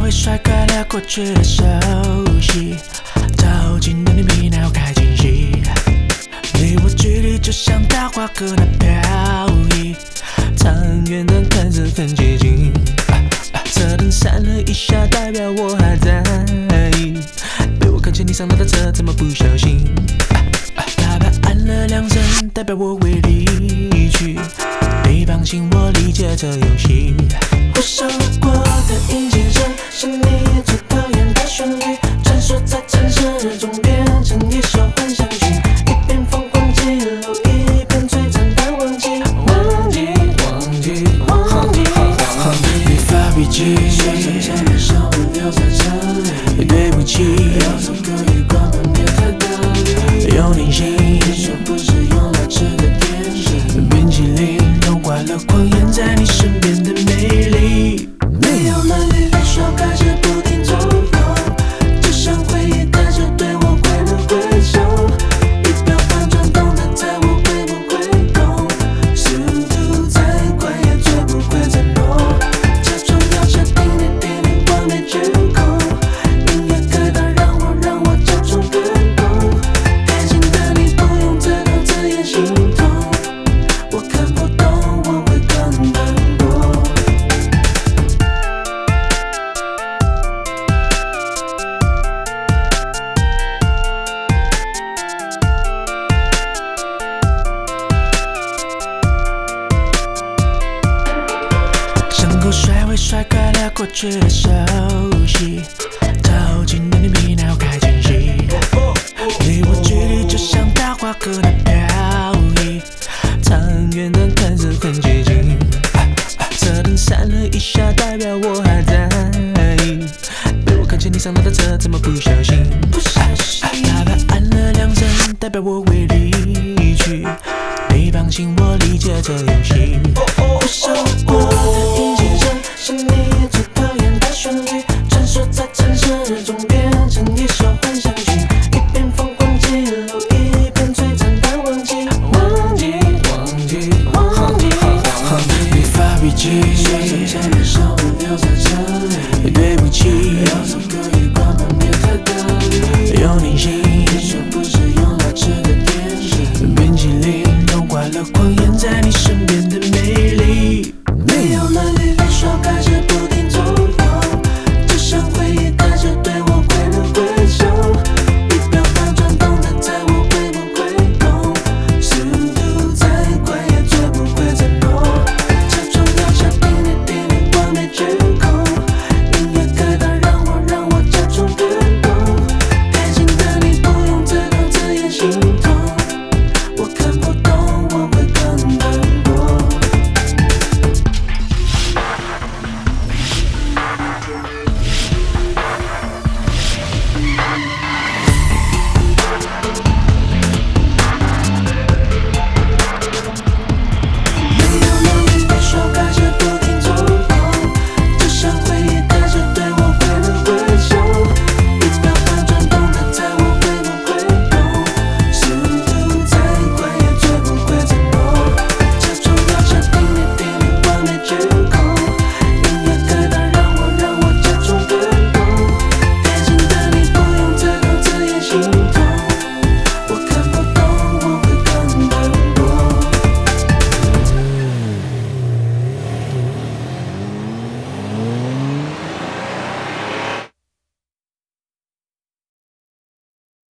会甩开了过去的熟悉，照进了你皮脑开惊喜。你我距离就像大花和那飘逸，长远的看似很接近。车灯闪了一下，代表我还在意。被我看见你上来的车，怎么不小心？喇叭按了2声，代表我会离去。你放心，我理解这游戏。呼啸而过的引擎声，是你最讨厌的旋律，穿梭在城市中，变成一首幻想曲，一边疯狂记录，一边璀璨淡忘记，忘记，忘记，忘记，忘记。你发脾气，说声下面笑我留在这里，对不起，要唱歌也关门别太大力，有灵性，说不是用来吃的点心，冰淇淋融化了狂野在你身边的美丽。没有能力的手开始不停走动，就像回忆开始对我挥了挥手，仪表板转动的猜我会不会懂，速度再快也追不回承诺，假装要下叮铃叮铃往内鞠躬，音乐开到让我假装更懂，开心的你不用再多自言心痛，我看不懂我会更难过。像口水会甩开了过去的熟悉，照进了你皮脑开惊喜。你我距离就像大花和那飘逸，长远的看似很接近。车灯闪了一下，代表我还在意。被我看见你上来的车，怎么不小心？喇叭按了2声，代表我会离去。你放心，我理解这游戏。呼啸而过的引擎声，是你最讨厌的旋律，穿梭在城市中。